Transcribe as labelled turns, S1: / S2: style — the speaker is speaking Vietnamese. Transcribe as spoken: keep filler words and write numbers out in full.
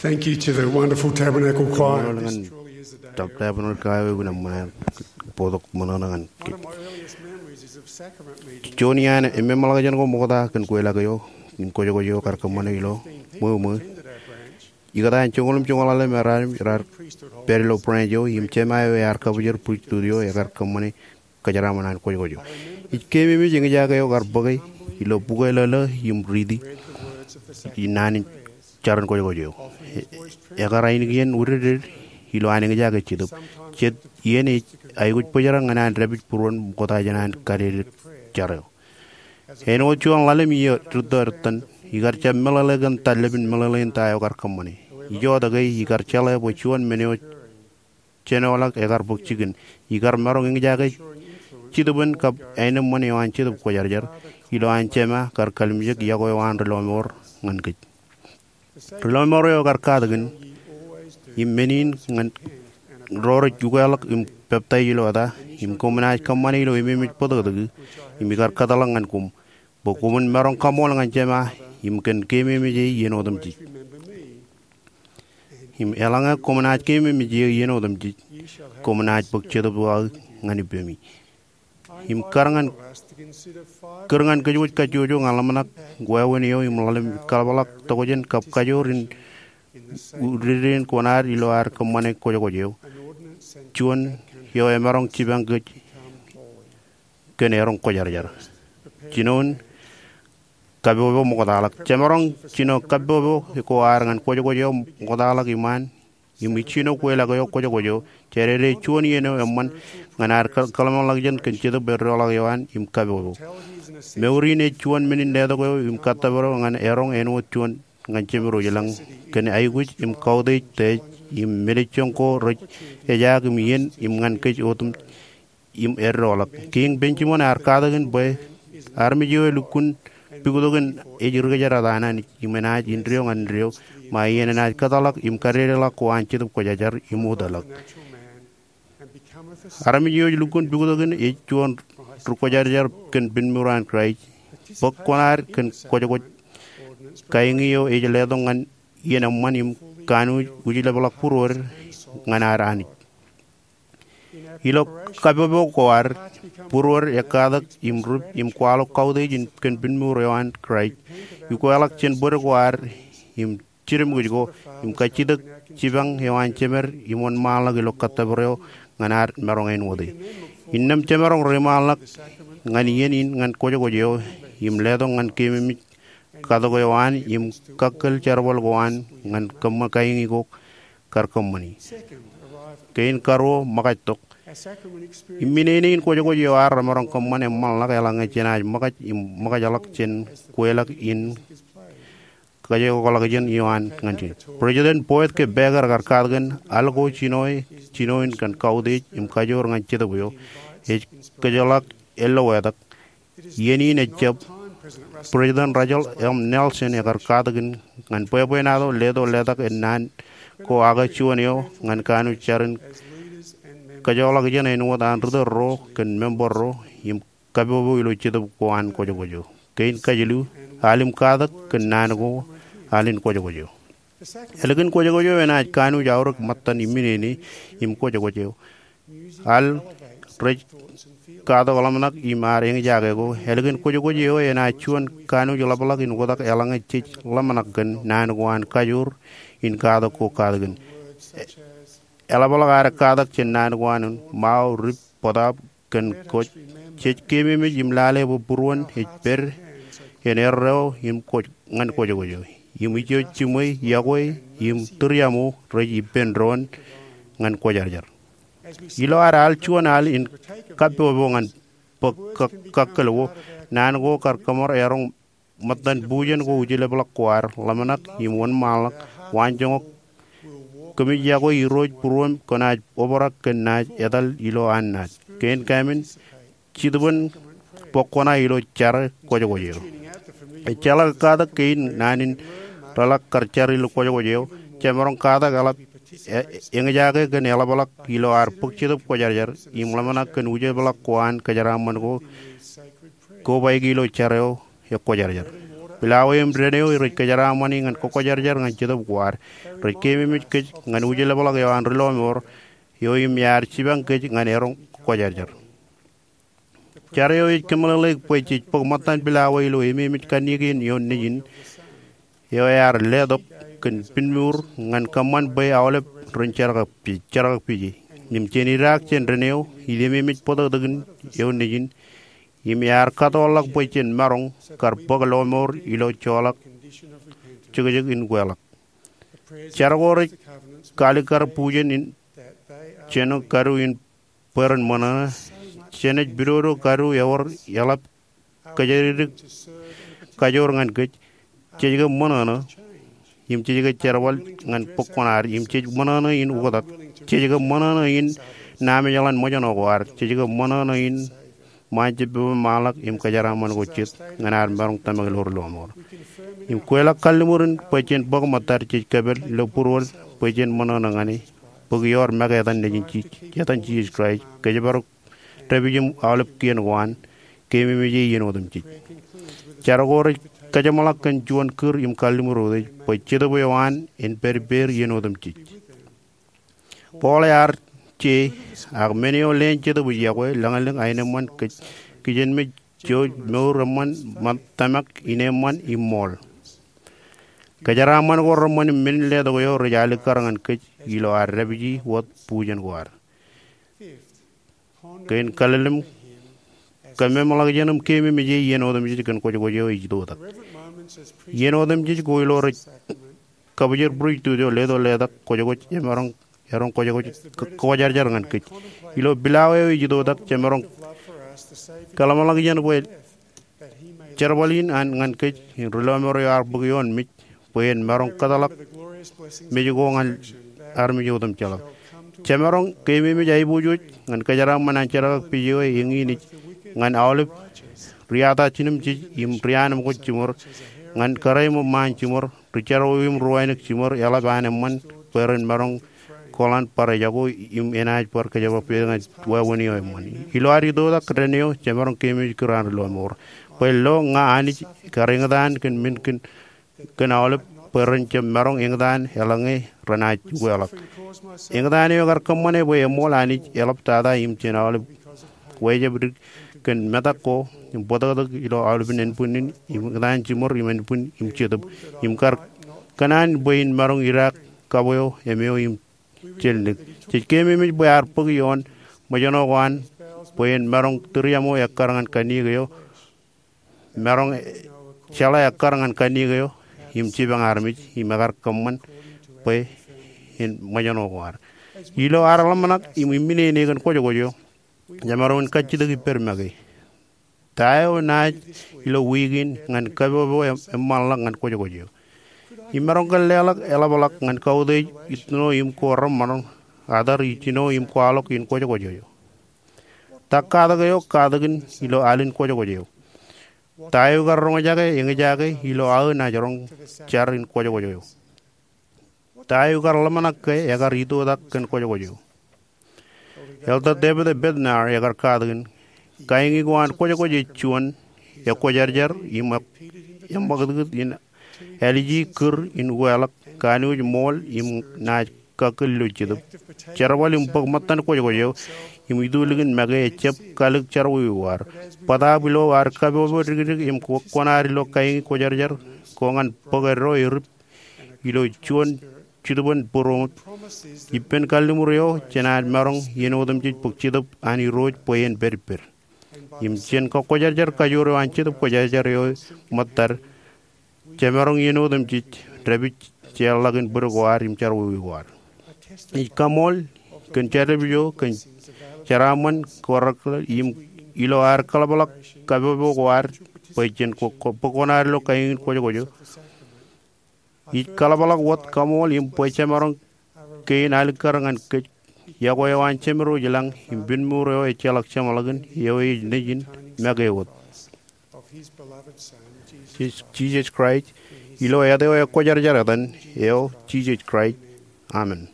S1: Thank you to the wonderful Tabernacle Choir.
S2: Mono
S1: This
S2: ngan
S1: truly is the day.
S2: tap tap nol kawe guna mana podok mono ngan.
S1: One of my earliest memories is of sacrament meetings.
S2: Joni ana emme malaga jan ko mokoda kan ko ela yo in ko jo jo kar kam mane ilo mo mo
S1: Attended our branch.
S2: igada chongolum chongolale merar rar perilo pranjo im chema yo yar ka bujur pu studio ya kar kam mane kajara manan ko jo jo ikeme mi jinga jaga yo gar bagay ilo bugay lala im ridi
S1: Read the words of the sacrament
S2: inani
S1: prayers.
S2: charan ko jo jo
S1: Often his voice
S2: ya gara ini gen urede ilo ane jaga chidup chet yene ay guj pojara ngana rabit puron kota janan kare charo eno chuang lalem yo trudartan igar cha melalegan talebin melalen tayo gar kamani yo dagay igar chala bo chuan meneo chenolak egar buk chigen igar marong ngi jaga chidubun kap enam mani wan chidub ko jar jar ilo an chema kar kalmjek yago wan relomor ngan kit relomor yo gar kadagen immenin ngan roro jugalak im peptay ilo ada im komna kamani ilo imimit podog im gar kadalang ngan kum bokumun marong kamol ngan chema im ken keme mi je yeno dam ji im elanga komna keme mi je yeno dam ji komna buk chedo wa ngani bemi im karangan karangan kajuj kajujo ngalamanak gwawen yo im lalim kalbalak togojen kap kajorin uririn konar ilo ar kamane kojo kojo chuan yo emarong chibang gej kenerong kojar jar chinon kabobo mokodalak chemarong chino kabobo ko arangan kojo kojo mokodalak iman imi chino kwela kojo kojo kojo cherere chuan yeno emman nganar kalamang lagjan kenchedo berro lagyan im kabobo meurine chuan minin dedo ko im kataboro ngan erong eno chuan ngan chemro yelang ken ayguj im kaude te im melichon ko roj ejag im yen im ngan kej otum im errolak king benchimon arkadagen boy armi jo lukun pigudogen ejurga jara dana ni imenaj indrio ngan rio ma yenena katalak im karere la ko anchid ko jajar im udalak armi jo lukun pigudogen echuan ko jajar ken bin muran krai pokkonar ken ko ko kaingiyo ejeledon ngan yena manim kanu ujile balak puror nganarani ilo kabobo ko ar puror yakadak imrup im kwalo kaude jin ken bin murewan krai yukwalak chen bor ko ar im chirim gujo im kachidak chibang hewan chemer imon malag ilo katabro nganar merongen wodi innam chemerong remalak ngan yenin ngan kojo kojo im ledon ngan kemi kado goyan im kakkel charbol goan ngan kamma kaingi go kar kammani kain karo makatok immineni ko jogo yo ar marang kammane mal la kala ngecena makaj im makajalak chen kuelak in kaje ko la gen yoan nganti president poet ke begar kar kadgen algo chinoi chinoin kan kaude im kajor nganti do yo e kajalak ello wadak yeni ne chap President Rajal M. Nelson agar kadagen ngan poe-poe nado ledo ledak enan ko aga chuanio ngan kanu charin kajola gjen enu dan rudo ro ken member ro im kabobo ilo chido ko an ko jogo kein kajelu alim kadak ken nango alin ko jogo elegen ko jogo ena kanu jawrok mattan imineni im ko jogo al rej kado galamanak imar eng jaga go elgen ko jogo yo ena chuan kanu jolabalak in godak elanga chich lamanak gen nan goan kajur in kado ko kadgen elabala gar kadak chen nan goan mau rip poda ken ko chich kemi me jimlale bo burwon hper enerro im ko ngan ko jogo yo im ijo chimoy yagoy im turyamu reji pendron ngan ko jarjar ilo aral chuan al in kapo bongan kakkelo nan go kar kamor erong matan bujen go ujile blak kwar lamanak imon malak wanjong kemi jago iroj purom konaj oborak kenaj edal ilo annat ken kamen chidbon pokona ilo char kojo gojo e chala kada kein nanin talak karchar ilo kojo gojo chemarong kada galap yang jaga ke nela balak kilo ar puk chidup ko jar jar im lamana ken uje balak kuan kajaraman ko ko bai kilo chareo ya ko jar jar bilawo yem reneo rit ka jara mani ngan ko ko jar jar ngan chedab kwar rit ke mi mit ke ngan uje le bolak yo an rilo mor yo yim yar chibang ke ngan erong ko jar jar chare yo ik kemal le po chi pok matan bilawo ilo yemi mit kanigin yo nijin yo yar le dop ken pinmur ngan kaman bay awle ron char ka pi char ka pi nim cheni rak chen reneo ilemi mit podo dagin yo nijin yim yar katolak po chen marong kar pok lo mor ilo cholak chugajig in gwelak chargore kalikar pujen in cheno karu in peran mana chenet biroro karu yawar yalap kajari kajor ngan ke chejiga mana yim chejiga charwal ngan pokkonar yim chej mana in ugodat chejiga mana in name jalan mojano war chejiga mana in majib malak im kajara man go chet nganar barong tamag lor lomor im kwela kalmurin pachen bog matar chej kabel lo purwol pachen mana ngani pug yor maga tan ne chi yatan chi scratch kajabaro tabijum alap kien wan kemi mi ji yeno dum chi charagor kajamalak kan juan kur im kalmuro de pachedo boyan en berber yeno dum chi polar che armenio lenche do buya ko langalang ayne man kijen me jo mewraman tamak ine man imol kajara man ko man min le do yo rajal karangan ke ilo arabi wat pujan war ken kalalem kame malak janam kemi me je yeno dum ji kan ko go yo ji do tak yeno dum ji go ilo re kabjer bruj tu do le do le dak ko go marang yarong ko jago ko jar jar ngan ke ilo bilawe ji do dak cemerong kalamalang jan boy cerbalin an ngan ke rulo mero yar bugyon mi boyen marong kadalak mi go ngan armi jodam chala cemerong ke mi mi jai bujuj ngan kajara manan cara piyo yengi ni ngan awle riyata chinim ji im riyanam ko chimor ngan karay mo man chimor richaro im ruwainak chimor yala bane man peren marong kolan para jago im enaj por ke jago pega wa woni o moni hilari do da kreneo chemaron kemi kuran lo mor pello nga ani karenga dan ken min ken ken awle peren chemaron engdan helange ranaj welak engdan yo gar kamane boy molani elap tada im chenawle weje brid ken metako im boda ilo awle binen punin im dan chimor im pun im chedab im kar kanan boyin marong irak kaboyo emeo im chelnik chikemi mi boyar pugyon mojono wan poyen marong turiamo yakarangan kanigayo marong chala yakarangan kanigayo him chibang armi himagar kamman poy in mojono war ilo aralamanak im imine negan kojo kojo jamaron kachidagi permagi tayo na ilo wigin ngan kabo emalak ngan kojo kojo imarong kalelak elabalak ngan kaude itno im koram marong adar itino im kwalok in kojo kojo takada gayo kadagin ilo alin kojo kojo tayo garong jage inge jage ilo au na jarong charin kojo kojo tayo garlamanak ke yagar itu dak kan kojo kojo elta debe de bednar yagar kadagin kaingi gwan kojo kojo chuan ya kojar jar im yam bagad in eliji kur in welak kanu mol im na kakelu chidu charwal im pag matan ko jo im idulgin mage chep kaluk charwi war pada bilo war kabo rig im ko konari lo kai ko jar jar ko ngan pagero ir ilo chuon chidubon poro ipen kalumuryo chenar marong yenodum chid puk chidub ani roj poyen berper im chen ko ko jar jar kajuro an chidub ko jar jar yo matar cemerong yeno dem ci trebi ci lagin burgwar im charwu war i kamol ken cerebio ken caraman korak im ilo ar kalabalak kabebo war pejen ko pokonar lo kain ko jojo i kalabalak wat kamol im pe cemerong kein al karangan ke yago yawan cemero jelang im bin muro e celak cemalagin yoy nejin magewot Jesus Christ, ilo ya de ko jar jar dan yo Jesus Christ, amen.